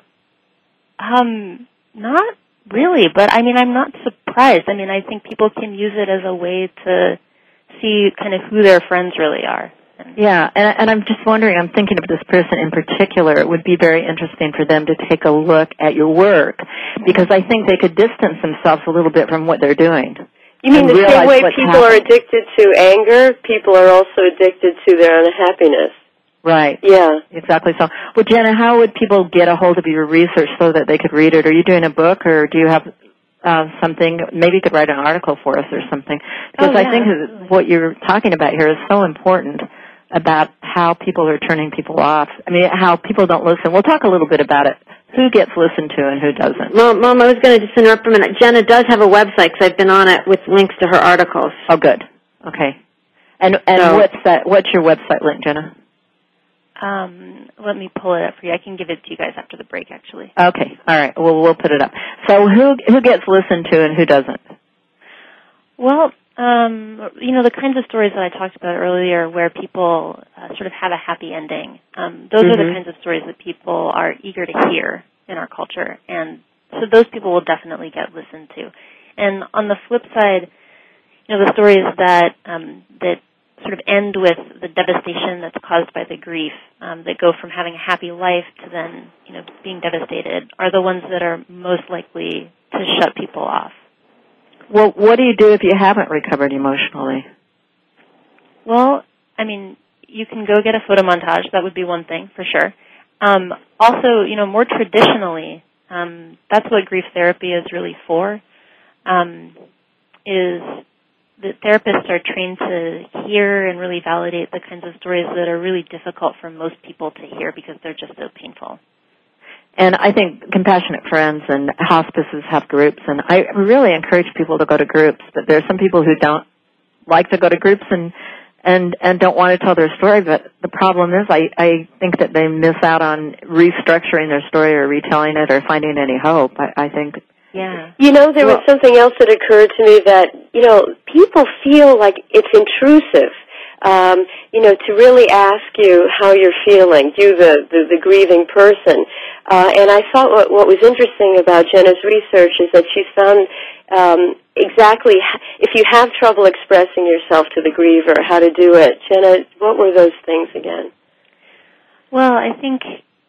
um, not really. But I mean, I'm not surprised. I mean, I think people can use it as a way to see kind of who their friends really are. Yeah, and, and I'm just wondering, I'm thinking of this person in particular, it would be very interesting for them to take a look at your work, because I think they could distance themselves a little bit from what they're doing. You mean the same way people happened. are addicted to anger, people are also addicted to their unhappiness. Right. Yeah. Exactly so. Well, Jenna, how would people get a hold of your research so that they could read it? Are you doing a book, or do you have uh, something, maybe you could write an article for us or something? Because oh, yeah, I think absolutely. what you're talking about here is so important, about how people are turning people off. I mean, how people don't listen. We'll talk a little bit about it. Who gets listened to and who doesn't? Mom, Mom I was going to just interrupt for a minute. Jenna does have a website because I've been on it with links to her articles. Oh, good. Okay. And and So, what's that? What's your website link, Jenna? Um, let me pull it up for you. I can give it to you guys after the break, actually. Okay. All right. Well, we'll put it up. So who who gets listened to and who doesn't? Well, um, you know, the kinds of stories that I talked about earlier where people uh, sort of have a happy ending, um, those mm-hmm. are the kinds of stories that people are eager to hear in our culture. And so those people will definitely get listened to. And on the flip side, you know, the stories that um, that sort of end with the devastation that's caused by the grief, um, that go from having a happy life to then, you know, being devastated, are the ones that are most likely to shut people off. Well, what do you do if you haven't recovered emotionally? Well, I mean, you can go get a photo montage. That would be one thing, for sure. Um, also, you know, more traditionally, um, that's what grief therapy is really for, um, is that therapists are trained to hear and really validate the kinds of stories that are really difficult for most people to hear because they're just so painful. And I think Compassionate Friends and hospices have groups, and I really encourage people to go to groups, but there are some people who don't like to go to groups and and and don't want to tell their story, but the problem is I, I think that they miss out on restructuring their story or retelling it or finding any hope. I, I think... Yeah. You know, there well, was something else that occurred to me that, you know, people feel like it's intrusive. Um, you know, to really ask you how you're feeling, you, the, the, the grieving person. Uh, and I thought what, what was interesting about Jenna's research is that she found um, exactly if you have trouble expressing yourself to the griever, how to do it. Jenna, what were those things again? Well, I think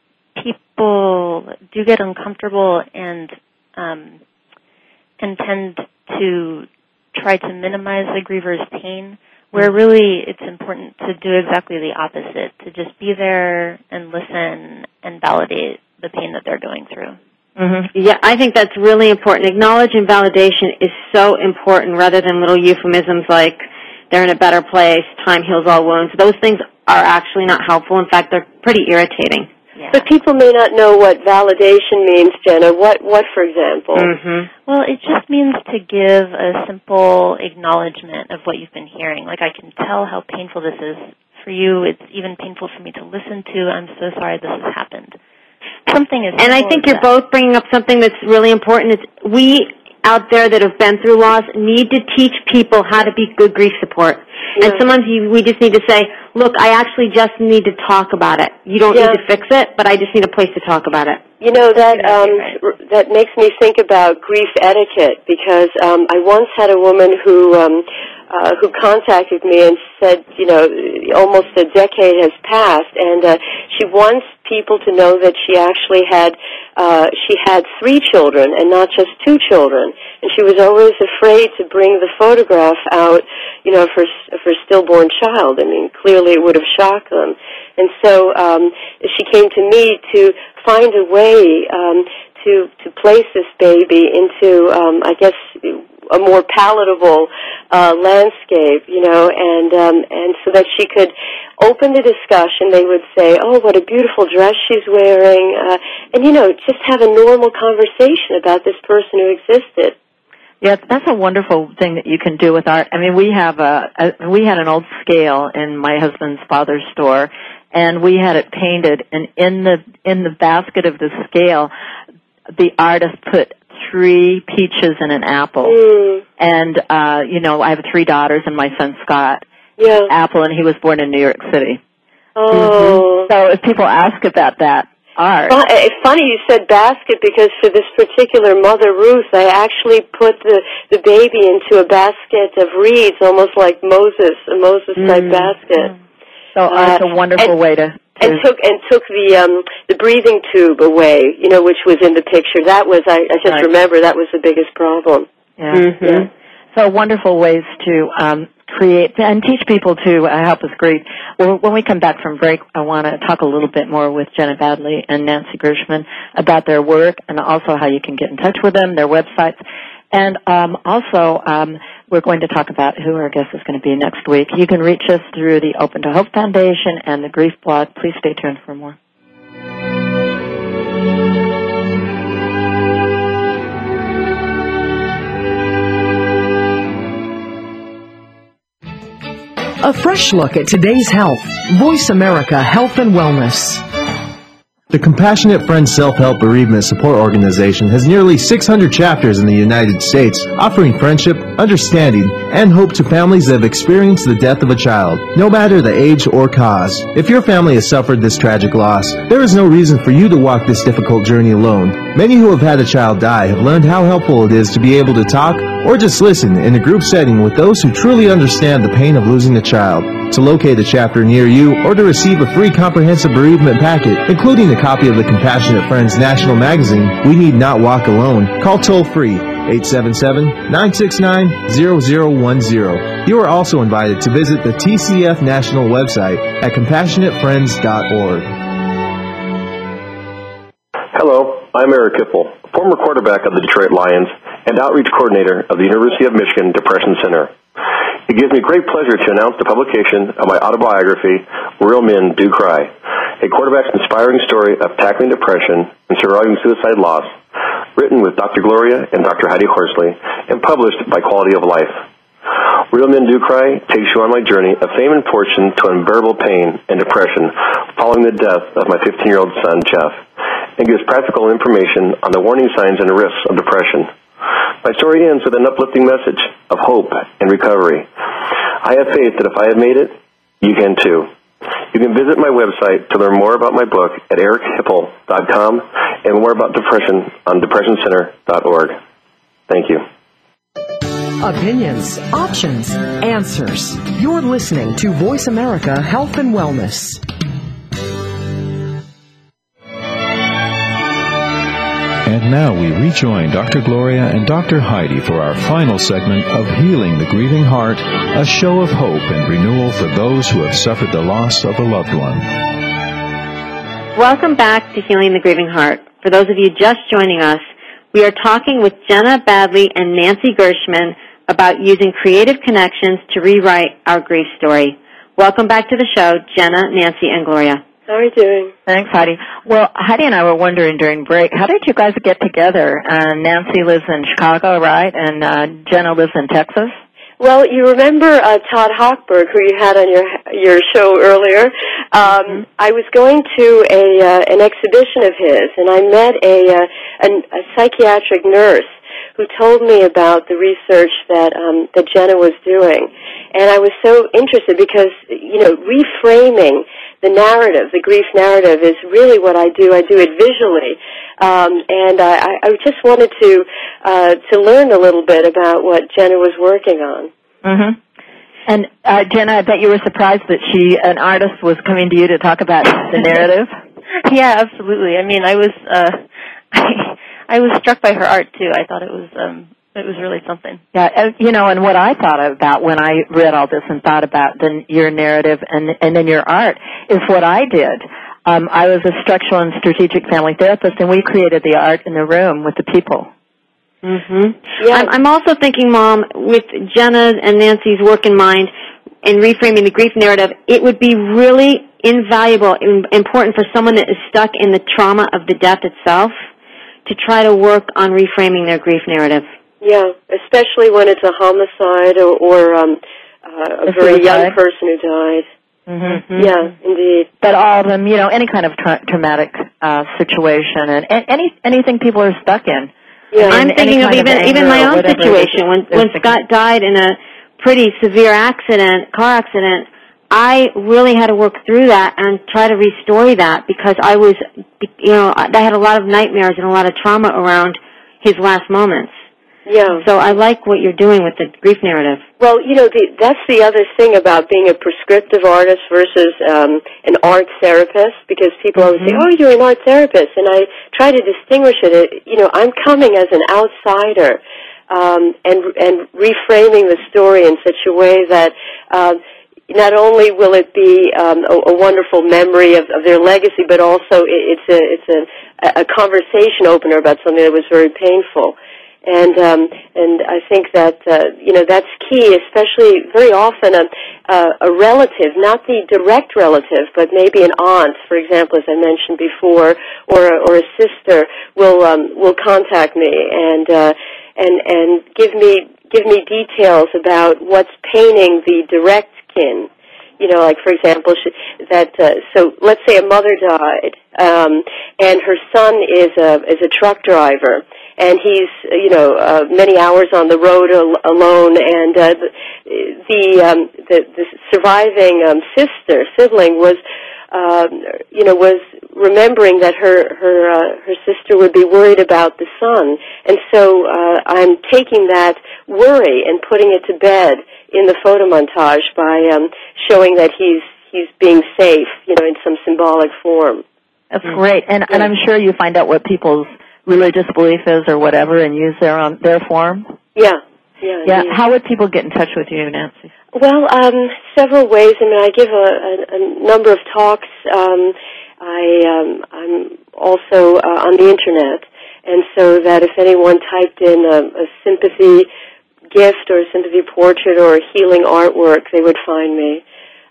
people do get uncomfortable and um, and tend to try to minimize the griever's pain, where really it's important to do exactly the opposite, to just be there and listen and validate the pain that they're going through. Mm-hmm. Yeah, I think that's really important. Acknowledge and validation is so important rather than little euphemisms like they're in a better place, time heals all wounds. Those things are actually not helpful. In fact, they're pretty irritating. Yeah. But people may not know what validation means, Jenna. What, what for example? Mm-hmm. Well, it just means to give a simple acknowledgement of what you've been hearing. Like, I can tell how painful this is for you. It's even painful for me to listen to. I'm so sorry this has happened. Something is. And I think you're that. both bringing up something that's really important. It's we out there that have been through loss need to teach people how to be good grief support. Yeah. And sometimes you, we just need to say, look, I actually just need to talk about it. You don't yeah. need to fix it, but I just need a place to talk about it. You know, that um, that makes me think about grief etiquette, because um, I once had a woman who um, uh, who contacted me and said, you know, almost a decade has passed, and uh, she wants people to know that she actually had uh, she had three children and not just two children, and she was always afraid to bring the photograph out, you know, of her, of her stillborn child. I mean, clearly it would have shocked them. And so um, she came to me to find a way um, to to place this baby into, um, I guess, a more palatable uh, landscape, you know, and um, and so that she could open the discussion. They would say, "Oh, what a beautiful dress she's wearing," uh, and you know, just have a normal conversation about this person who existed. Yeah, that's a wonderful thing that you can do with art. I mean, we have a, a we had an old scale in my husband's father's store, and we had it painted. And in the in the basket of the scale, the artist put three peaches and an apple. Mm. And uh, you know, I have three daughters, and my son Scott, yeah, apple, and he was born in New York City. Oh, mm-hmm. So if people ask about that art. Well, it's funny you said basket, because for this particular Mother Ruth, I actually put the, the baby into a basket of reeds, almost like Moses, a Moses-type mm. basket. So uh, it's a wonderful and, way to, to... And took and took the um, the breathing tube away, you know, which was in the picture. That was, I, I just right. remember, that was the biggest problem. Yeah. Mm-hmm. yeah. So wonderful ways to... Um, create and teach people to uh, help us grieve. Well, when we come back from break, I want to talk a little bit more with Jenna Badley and Nancy Gershman about their work and also how you can get in touch with them, their websites. And um, also, um, we're going to talk about who our guest is going to be next week. You can reach us through the Open to Hope Foundation and the Grief blog. Please stay tuned for more. A fresh look at today's health. Voice America Health and Wellness. The Compassionate Friends Self-Help Bereavement Support Organization has nearly six hundred chapters in the United States, offering friendship, understanding, and hope to families that have experienced the death of a child, no matter the age or cause. If your family has suffered this tragic loss, there is no reason for you to walk this difficult journey alone. Many who have had a child die have learned how helpful it is to be able to talk or just listen in a group setting with those who truly understand the pain of losing a child. To locate a chapter near you or to receive a free comprehensive bereavement packet, including a copy of the Compassionate Friends National Magazine, We Need Not Walk Alone, call toll-free eight seven seven, nine six nine, zero zero one zero. You are also invited to visit the T C F National website at compassionate friends dot org. Hello, I'm Eric Hipple, former quarterback of the Detroit Lions and outreach coordinator of the University of Michigan Depression Center. It gives me great pleasure to announce the publication of my autobiography, Real Men Do Cry, a quarterback's inspiring story of tackling depression and surviving suicide loss, written with Doctor Gloria and Doctor Heidi Horsley, and published by Quality of Life. Real Men Do Cry takes you on my journey of fame and fortune to unbearable pain and depression following the death of my fifteen-year-old son, Jeff, and gives practical information on the warning signs and risks of depression. My story ends with an uplifting message of hope and recovery. I have faith that if I have made it, you can too. You can visit my website to learn more about my book at eric hipple dot com and more about depression on depression center dot org. Thank you. Opinions, options, answers. You're listening to Voice America Health and Wellness. And now we rejoin Doctor Gloria and Doctor Heidi for our final segment of Healing the Grieving Heart, a show of hope and renewal for those who have suffered the loss of a loved one. Welcome back to Healing the Grieving Heart. For those of you just joining us, we are talking with Jenna Badley and Nancy Gershman about using creative connections to rewrite our grief story. Welcome back to the show, Jenna, Nancy, and Gloria. How are you doing? Thanks, Heidi. Well, Heidi and I were wondering during break, how did you guys get together? Uh, Nancy lives in Chicago, right? And uh, Jenna lives in Texas? Well, you remember uh, Todd Hochberg, who you had on your your show earlier. Um, mm-hmm. I was going to a uh, an exhibition of his, and I met a, uh, an, a psychiatric nurse who told me about the research that um, that Jenna was doing, and I was so interested because, you know, reframing the narrative, the grief narrative, is really what I do. I do it visually, um, and I, I just wanted to uh, to learn a little bit about what Jenna was working on. Mm-hmm. And uh, Jenna, I bet you were surprised that she, an artist, was coming to you to talk about the narrative. Yeah, absolutely. I mean, I was uh, I, I was struck by her art too. I thought it was. Um, It was really something. Yeah, you know, and what I thought about when I read all this and thought about the, your narrative and and then your art is what I did. Um, I was a structural and strategic family therapist, and we created the art in the room with the people. Mm-hmm. Yeah. I'm, I'm also thinking, Mom, with Jenna and Nancy's work in mind in reframing the grief narrative, it would be really invaluable and important for someone that is stuck in the trauma of the death itself to try to work on reframing their grief narrative. Yeah, especially when it's a homicide or, or um, uh, a, a very young person who died. Mm-hmm. Yeah, indeed. But all of them, you know, any kind of tra- traumatic uh, situation and, and any anything people are stuck in. Yeah, I mean, I'm thinking of even of even my own situation. When when thinking. Scott died in a pretty severe accident, car accident, I really had to work through that and try to restore that because I was, you know, I had a lot of nightmares and a lot of trauma around his last moments. Yeah. So I like what you're doing with the grief narrative. Well, you know, the, that's the other thing about being a prescriptive artist versus um, an art therapist, because people always say, oh, you're an art therapist, and I try to distinguish it. You know, I'm coming as an outsider um, and, and reframing the story in such a way that um, not only will it be um, a, a wonderful memory of, of their legacy, but also it, it's a it's a, a conversation opener about something that was very painful. And um, and I think that uh, you know that's key, especially very often a, a a relative, not the direct relative, but maybe an aunt, for example, as I mentioned before, or a, or a sister will um, will contact me and uh, and and give me give me details about what's paining the direct kin. You know, like for example, she, that uh, so let's say a mother died, um, and her son is a is a truck driver. And he's, you know, uh, many hours on the road al- alone, and uh, the the, um, the the surviving um, sister sibling was, um, you know, was remembering that her her uh, her sister would be worried about the son, and so uh, I'm taking that worry and putting it to bed in the photo montage by um, showing that he's he's being safe, you know, in some symbolic form. That's great, and and I'm sure you find out what people's religious belief is or whatever, and use their on their form. Yeah, yeah. Yeah. Indeed. How would people get in touch with you, Nancy? Well, um, several ways. I mean, I give a, a, a number of talks. Um, I um, I'm also uh, on the internet, and so that if anyone typed in a, a sympathy gift or a sympathy portrait or a healing artwork, they would find me.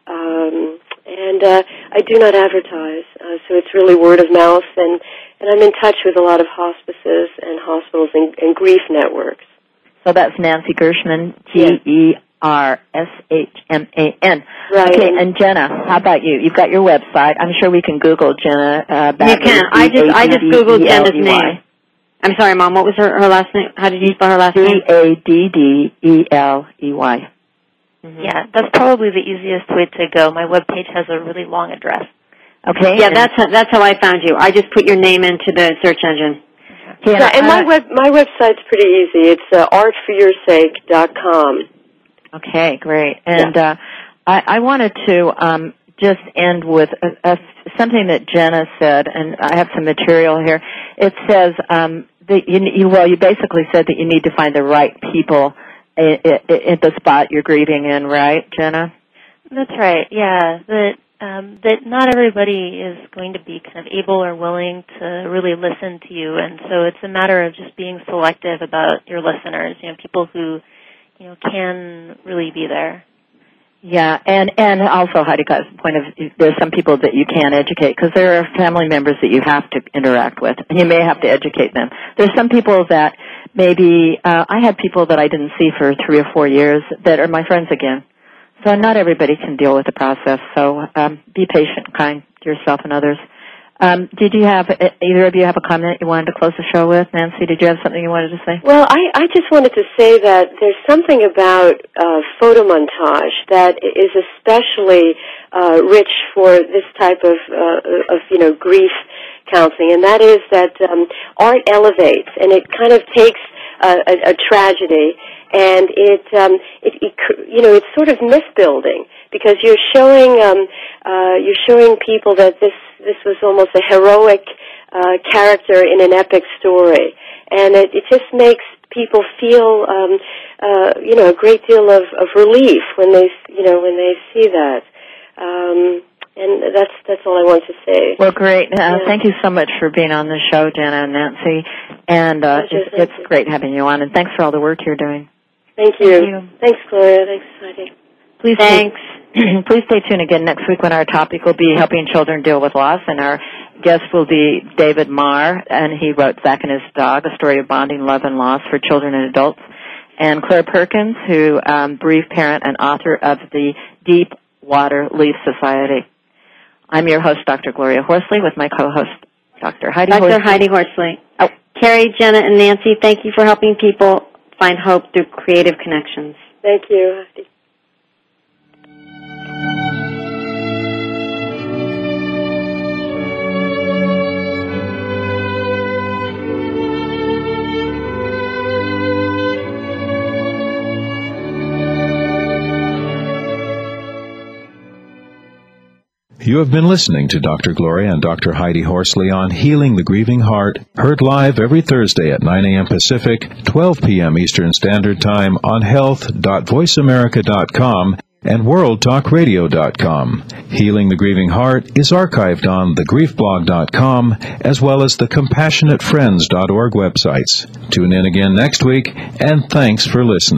Um, and uh, I do not advertise, uh, so it's really word of mouth, and, and I'm in touch with a lot of hospices and hospitals and, and grief networks. So that's Nancy Gershman, G E R S H M A N. Right. Okay, and Jenna, how about you? You've got your website. I'm sure we can Google Jenna. Uh, you can. I just I just Googled Jenna's name. I'm sorry, Mom. What was her, her last name? How did you spell her last name? D A D D E L E Y. Mm-hmm. Yeah, that's probably the easiest way to go. My webpage has a really long address. Okay. Yeah, that's how, that's how I found you. I just put your name into the search engine. Okay. Yeah, and my web my website's pretty easy. It's uh, art for your sake dot com. Okay, great. And yeah. uh, I, I wanted to um, just end with a, a, something that Jenna said, and I have some material here. It says um, that you, you well, you basically said that you need to find the right people at the spot you're grieving in, right, Jenna? That's right, yeah. That um, that not everybody is going to be kind of able or willing to really listen to you, and so it's a matter of just being selective about your listeners, you know, people who, you know, can really be there. Yeah, and, and also Heidi got the point of there's some people that you can't educate because there are family members that you have to interact with, and you may have to educate them. There's some people that maybe, uh, I had people that I didn't see for three or four years that are my friends again. So not everybody can deal with the process, so um, be patient, kind to yourself and others. Um, did you have, either of you have a comment you wanted to close the show with? Nancy, did you have something you wanted to say? Well, I, I just wanted to say that there's something about uh, photo montage that is especially uh, rich for this type of, uh, of, you know, grief counseling, and that is that um, art elevates, and it kind of takes a, a, a tragedy, and it, um, it, it, you know, it's sort of myth building because you're showing, um, uh, you're showing people that this this was almost a heroic uh, character in an epic story, and it, it just makes people feel, um, uh, you know, a great deal of, of relief when they, you know, when they see that. Um, And that's that's all I want to say. Well, great. Uh, yeah. Thank you so much for being on the show, Jenna and Nancy. And uh, it's, it's great having you on. And thanks for all the work you're doing. Thank you. Thank you. Thanks, Gloria. Thanks, Heidi. Please Thanks. Stay, please stay tuned again next week when our topic will be helping children deal with loss. And our guest will be David Marr, and he wrote Zack and His Dog, A Story of Bonding, Love, and Loss for Children and Adults. And Claire Perkins, who um, bereaved parent and author of the Deep Water Leaf Society. I'm your host, Doctor Gloria Horsley, with my co-host, Doctor Heidi Doctor Horsley. Heidi Horsley. Oh, Carrie, Jenna, and Nancy, thank you for helping people find hope through creative connections. Thank you. You have been listening to Doctor Gloria and Doctor Heidi Horsley on Healing the Grieving Heart, heard live every Thursday at nine a.m. Pacific, twelve p.m. Eastern Standard Time on health dot voice america dot com and world talk radio dot com. Healing the Grieving Heart is archived on the grief blog dot com as well as the compassionate friends dot org websites. Tune in again next week, and thanks for listening.